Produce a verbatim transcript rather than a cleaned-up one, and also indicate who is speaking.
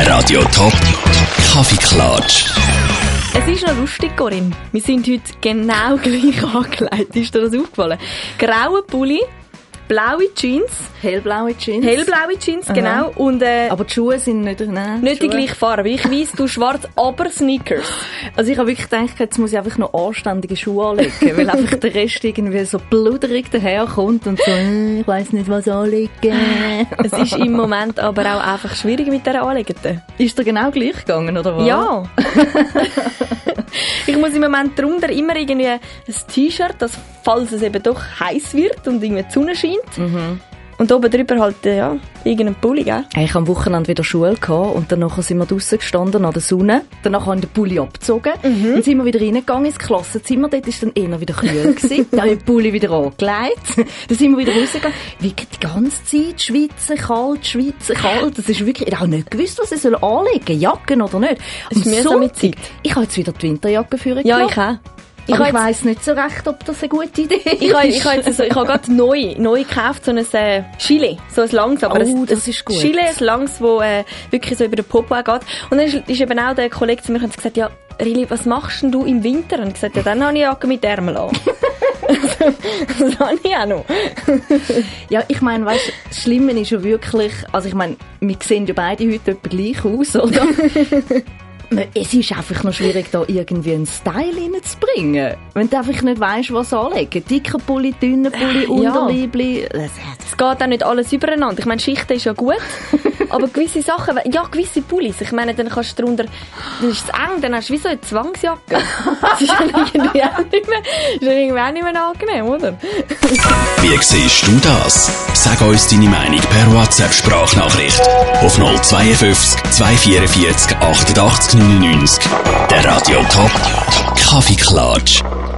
Speaker 1: Radio Top Kaffeeklatsch.
Speaker 2: Es ist noch lustig, Corinne. Wir sind heute genau gleich angelegt. Ist dir das aufgefallen? Grauer Pulli, blaue Jeans.
Speaker 3: Hellblaue Jeans.
Speaker 2: Hellblaue Jeans,
Speaker 3: Aha.
Speaker 2: genau. Und, äh,
Speaker 3: aber die Schuhe sind nicht... Nein,
Speaker 2: nicht die
Speaker 3: Schuhe.
Speaker 2: gleiche Farbe. Ich weiss, du schwarz, aber Sneakers.
Speaker 3: Also ich habe wirklich gedacht, jetzt muss ich einfach noch anständige Schuhe anlegen, weil einfach der Rest irgendwie so bluderig daherkommt und so, äh, ich weiss nicht, was anlegen.
Speaker 2: Es ist im Moment aber auch einfach schwierig mit dieser Anlegenden.
Speaker 3: Ist dir genau gleich gegangen, oder was?
Speaker 2: Ja. Ich muss im Moment darunter immer irgendwie ein T-Shirt, das, falls es eben doch heiß wird und irgendwie die Sonne scheint. Mhm. Und oben drüber halt, ja, irgendein Pulli, gell?
Speaker 3: Ich hatte am Wochenende wieder Schule gehabt und danach sind wir draussen gestanden an der Sonne. Danach habe ich den Pulli abgezogen. Mhm. Dann sind wir wieder reingegangen ins Klassenzimmer. Dort war dann eher wieder kühl gewesen. Dann habe ich den Pulli wieder angelegt. Dann sind wir wieder rausgegangen. Wirklich die ganze Zeit schwitzen, kalt, schwitzen, kalt. Das ist wirklich, ich habe nicht gewusst, was ich anlegen soll. Jacken oder nicht.
Speaker 2: Es ist mir so mit Zeit.
Speaker 3: Ich habe jetzt wieder die Winterjacke für
Speaker 2: Ja, ich auch.
Speaker 3: Ich, ich weiss nicht so recht, ob das eine gute Idee ist.
Speaker 2: Ich habe ich ha jetzt so, ich ha gerade neu, neu gekauft, so ein äh, Gilet, so ein langes, aber
Speaker 3: oh,
Speaker 2: ein,
Speaker 3: das ist gut.
Speaker 2: Gilet, ein langes, das äh, wirklich so über den Popo geht. Und dann ist, ist eben auch der Kollege zu mir und hat gesagt, ja, Rili, was machst denn du im Winter? Und ich gesagt, ja, dann habe ich Jacke mit Ärmel an. Das habe ich auch noch.
Speaker 3: Ja, ich meine, weißt du, das Schlimme ist ja wirklich, also ich meine, wir sehen ja beide heute etwa gleich aus, oder? Es ist einfach noch schwierig, da irgendwie einen Style reinzubringen. Wenn du einfach nicht weisst, was anlegen. Dicker Pulli, dünner Pulli, Unterliebli.
Speaker 2: Es geht auch nicht alles übereinander. Ich meine, Schichten ist ja gut. Aber gewisse Sachen, ja, gewisse Pullis. Ich meine, dann kannst du drunter, dann ist es eng, dann hast du wie so eine Zwangsjacke. Das ist ja irgendwie auch nicht mehr, ist ja irgendwie auch nicht mehr angenehm, oder?
Speaker 1: Wie siehst du das? Sag uns deine Meinung per WhatsApp-Sprachnachricht auf null zwei fünf zwei vier vier achtundachtzig neunundneunzig. Der Radio Top Kaffeeklatsch.